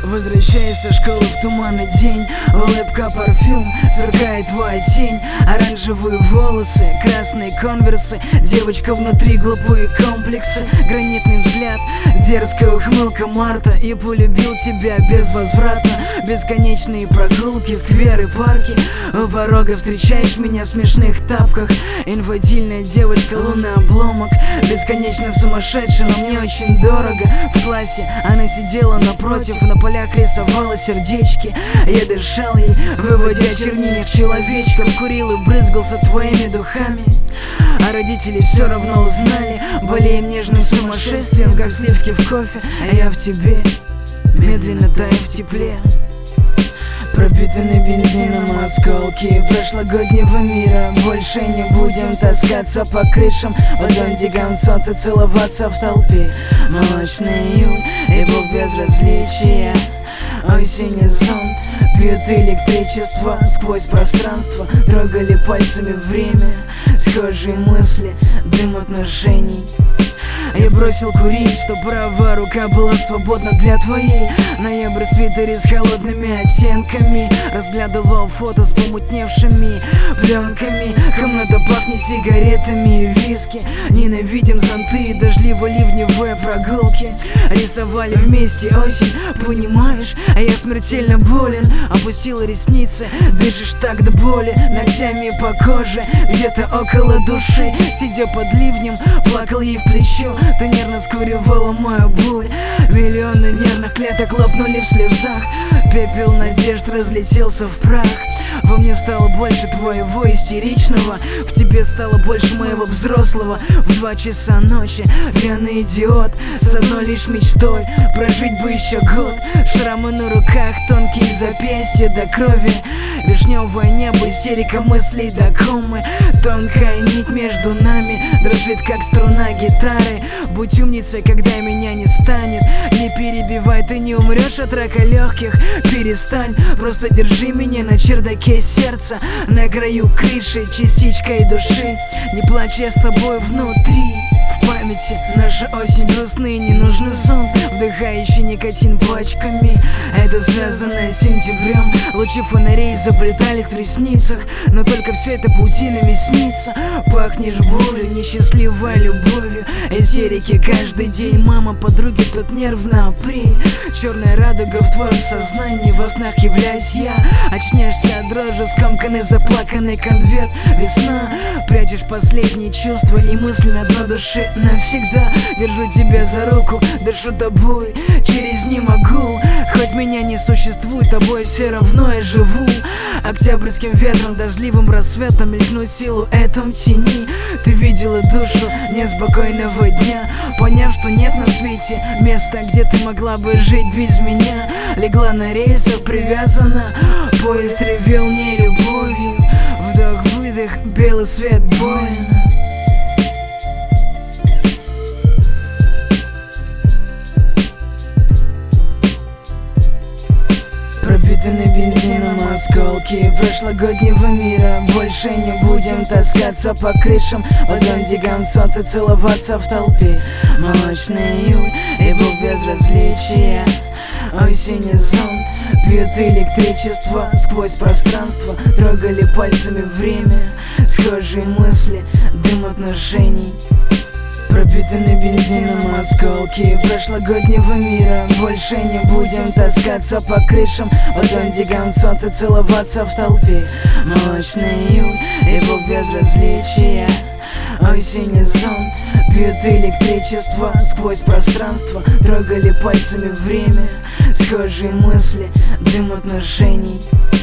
Возвращаясь со школы в туманный день, улыбка, парфюм, сверкает твоя тень. Оранжевые волосы, красные конверсы, девочка внутри, глупые комплексы. Гранитный взгляд, дерзкая ухмылка Марта. И полюбил тебя безвозвратно. Бесконечные прогулки, скверы, парки. У порога встречаешь меня в смешных тапках. Инфантильная девочка, лунный обломок. Бесконечно сумасшедшая, но мне очень дорого. В классе она сидела напротив, на полях рисовала сердечки. Я дышал ей, выводя чернильных человечков. Курил и брызгался твоими духами. А родители все равно узнали. Болеем нежным сумасшествием, как сливки в кофе. А я в тебе, медленно тая в тепле. Пропитаны бензином осколки прошлогоднего мира. Больше не будем таскаться по крышам, под зонтиком солнца целоваться в толпе. Молочный июль и бог безразличия. Осенний зонт бьет электричество сквозь пространство. Трогали пальцами время, схожие мысли, дым отношений. Я бросил курить, что правая рука была свободна для твоей. Ноябрь в свитере с холодными оттенками. Разглядывал фото с помутневшими пленками. Комната пахнет сигаретами и виски. Ненавидим зонты и дождливо-ливневые прогулки. Рисовали вместе осень, понимаешь? А я смертельно болен. Опустила ресницы, дышишь так до боли. Ногтями по коже, где-то около души. Сидя под ливнем, плакал ей в плечо. Ты нервно скуривала мою боль. Миллионы нервных клеток лопнули в слезах. Пепел надежд разлетелся в прах. Во мне стало больше твоего истеричного. В тебе стало больше моего взрослого. В 2 часа ночи пьяный идиот с одной лишь мечтой: прожить бы еще год. Шрамы на руках, тонкие запястья до крови. Вишневое небо, истерика мыслей до комы. Тонкая нить между нами дрожит, как струна гитары. Будь умницей, когда меня не станет. Не перебивай, ты не умрешь от рака легких. Перестань, просто держи меня на чердаке сердца. На краю крыши, частичкой души. Не плачь, я с тобой внутри. В памяти наша осень грустная, не нужный сон, вдыхающий никотин пачками. Это связано с сентябрем. Лучи фонарей заплетались в ресницах, но только все это паутинами снится. Пахнешь болью, несчастливой любовью. Истерики каждый день, мама, подруги, тут нервно апрель. Черная радуга в твоем сознании, во снах являюсь я. Очнешься от дрожи, скомканный заплаканный конверт. Весна, прячешь последние чувства и мысли на дно души навсегда. Держу тебя за руку, дышу тобой, через не могу. Хоть меня не существует, тобой все равно я живу. Октябрьским ветром, дождливым рассветом мелькну силуэтом тени. Ты видела душу неспокойного дня, поняв, что нет на свете места, где ты могла бы жить без меня. Легла на рельсах, привязана, поезд ревел не любовью. Вдох-выдох, белый свет, больно. Пропитаны бензином осколки прошлогоднего мира. Больше не будем таскаться по крышам, под зонтиком солнца целоваться в толпе. Молочный июль и бог безразличия. Осенний зонт бьет электричество сквозь пространство. Трогали пальцами время, схожие мысли, дым отношений. Пропитаны бензином осколки прошлогоднего мира. Больше не будем таскаться по крышам, под зонтиком солнца целоваться в толпе. Молочный июль и бог безразличия. Осенний зонт бьет электричество сквозь пространство. Трогали пальцами время, схожие мысли, дым отношений.